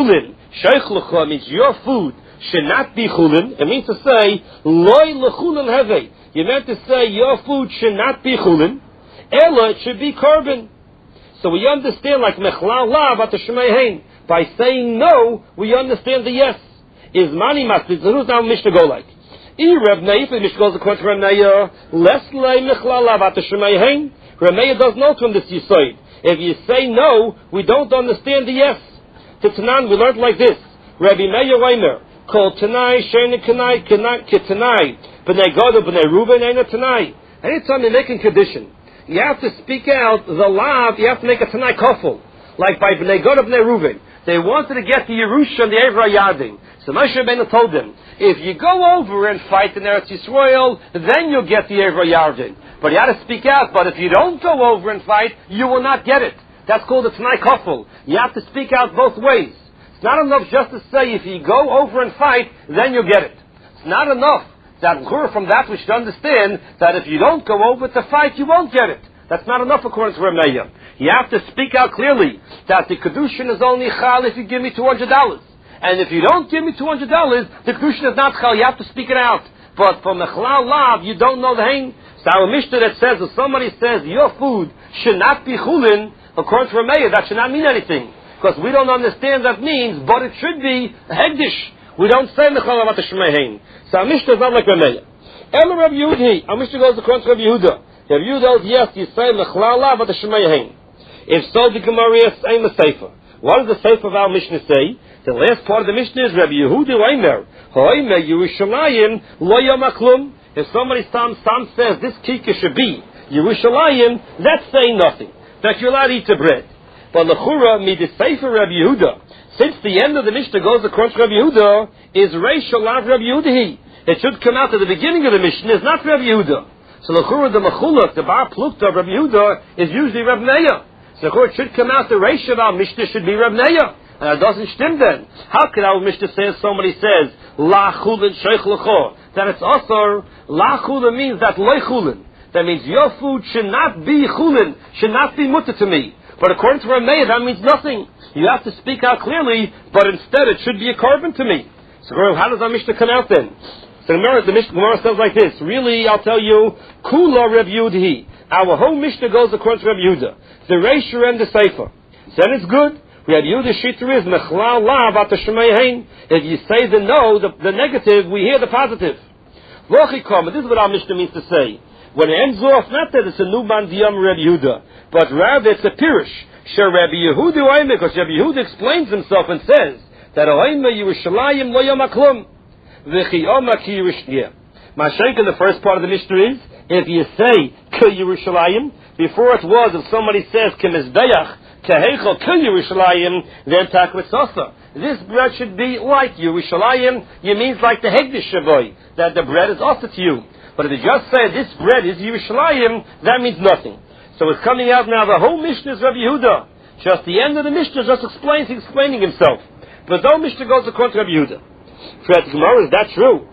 chulin. Sheikh lecha means your food should not be chulin. It means to say, loy lechulin heve. You meant to say your food should not be chulin. Ella, it should be korban. So we understand like mechlal lav at the shemay. By saying no, we understand the yes. Is mani masbid. So who's now Mishnah go like? Reb Meir, if the Mishnah goes according to Reb Meir, less lay mechlal lav at the shemay. Reb Meir does not from this yisoid. If you say no, we don't understand the yes. To Tanan, we learned like this. Rabbi Meir Weimer, called Tanai, Shena Kanai, Tanai, B'nai Gad, B'nai Reuben, Eina Tanai. Anytime you make a condition, you have to speak out the lav, you have to make a Tanai kofel. Like by B'nai Gad, B'nai Reuben. They wanted to get the Yerusha and the Evra Yadin. So Moshe Rabbeinu told them, if you go over and fight in Eretz Yisrael, then you'll get the Evra Yadin. But you have to speak out, but if you don't go over and fight, you will not get it. That's called a Tanai kofel. You have to speak out both ways. It's not enough just to say, if you go over and fight, then you'll get it. It's not enough that from that we should understand that if you don't go over to fight, you won't get it. That's not enough according to Reb Meir. You have to speak out clearly that the Kedushin is only chal if you give me $200. And if you don't give me $200, the Kedushin is not chal. You have to speak it out. But for Mechlal Lav, you don't know the hang. So our Mishnah that says, if somebody says your food should not be chulin, according to Reb Meir, that should not mean anything. Because we don't understand that means, but it should be a hegdish. We don't say Mechlal Lav at the Shemei. So our Mishnah is not like Reb Meir. Ela Reb Yehudi, our Mishnah goes according to Reb Yehuda. Reb Yehuda, yes, you say Mechlal Lav at the Shemei. If so, the Gemara is saying the Sefer. What does the Sefer of our Mishnah say? The last part of the Mishnah is Reb Yehuda Omer. Ha'omer Yerushalayim lo yamaklum. If somebody some says this kika should be Yerushalayim, that's saying nothing. That you're allowed to eat the bread. But Lechura mi the Sefer Reb Yehuda. Since the end of the Mishnah goes across Reb Yehuda, is Reish Shalav Reb Yehuda. It should come out at the beginning of the Mishnah. It's not Reb Yehuda. So Lechura the Mechulak, the Bar Plukta of Reb Yehuda is usually Reb Meir. So it should come out the Reish of our Mishnah should be Reb Meir. And it doesn't stem then. How can our Mishnah say if somebody says La Chulin Sheikh Lecho, that it's also La Chulin means that Loi Chulin. That means your food should not be Chulin, should not be mutter to me. But according to Reb Meir, that means nothing. You have to speak out clearly, but instead it should be a korban to me. So how does our Mishnah come out then? So the Mishnah Gemara says like this. Really, I'll tell you, Kula Reb Yehuda. Our whole Mishnah goes according to Reb Yehuda. The Reisha and the Sefer. Then it's good. We had Yehuda Shitr is Mechlal Lav at the Shemei. If you say the no, the negative, we hear the positive. Vochikam, this is what our Mishnah means to say. When it ends off, not that it's a Nuban Diyam Reb Yehuda, but rather it's a Pirish. Share Rabbi Yehuda Oime, because Rabbi Yehuda explains himself and says that Oime Yerushalayim lo yamaklum. V'chi Oma ki Yerushalayim. Mashenk in the first part of the Mishnah is, if you say Ki Yerushalayim, before it was, if somebody says Ki Mizbeach, Kehechel Ki Yerushalayim, then Takvitzasa. This bread should be like Yerushalayim, it means like the Hegdish Shavoy, that the bread is offered to you. But if you just say this bread is Yerushalayim, that means nothing. So it's coming out now, the whole Mishnah is Rabbi Yehuda. Just the end of the Mishnah just he's explaining himself. But the whole Mishnah goes according to Rabbi Yehuda. For the Gemara, is that true?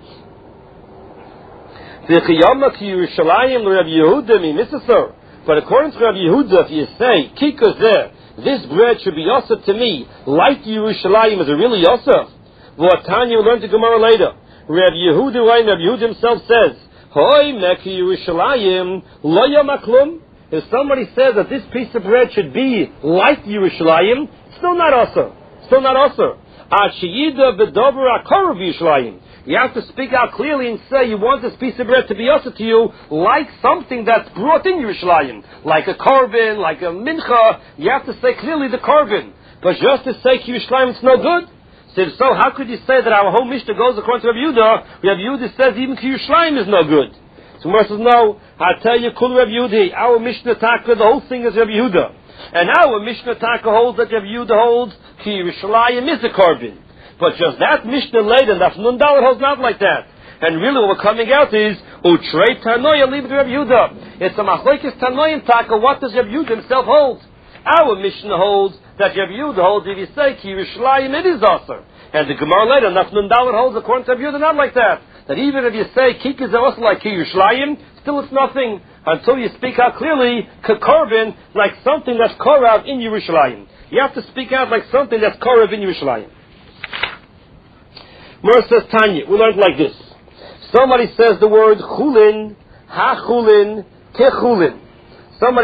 But according to Rabbi Yehuda, if you say, Kikos there, this bread should be Yosef to me, like Yerushalayim, is it really Yosef? Tanya will learn the Gemara later. Rabbi Yehuda himself says, Hoi meki Yerushalayim, lo yamaklum. If somebody says that this piece of bread should be like Yerushalayim, still not also. Still not also. You have to speak out clearly and say you want this piece of bread to be also to you like something that's brought in Yerushalayim, like a korban, like a mincha. You have to say clearly the korban. But just to say Yerushalayim, it's no good. So how could you say that our whole Mishnah goes according to Rabbi Yehuda? Rabbi Yehuda says even Yerushalayim is no good. So Gemara says no. I tell you, Kul Rabbi Yehuda. Our Mishnah Taka, the whole thing is Rabbi Yehuda. And our Mishnah Taka holds that Rabbi Yehuda holds Yerushalayim is a korban. But just that Mishnah later, that Nun Dalet holds not like that. And really what we're coming out is, Utrei Tanoya, leave it to Rabbi Yehuda. It's a Machlekes Tanoyim Taka, what does Rabbi Yehuda himself hold? Our Mishnah holds that Rabbi Yehuda holds, if you say Yerushalayim, it is also. And the Gemara later, Nun Dalet holds according to Rabbi Yehuda, not like that. That even if you say Kik is also like Yerushalayim, still it's nothing until you speak out clearly, Korban, like something that's Korav in Yerushalayim. You have to speak out like something that's Korav in Yerushalayim. Mer says Tanya. We learned like this. Somebody says the word chulin, ha chulin, ke chulin.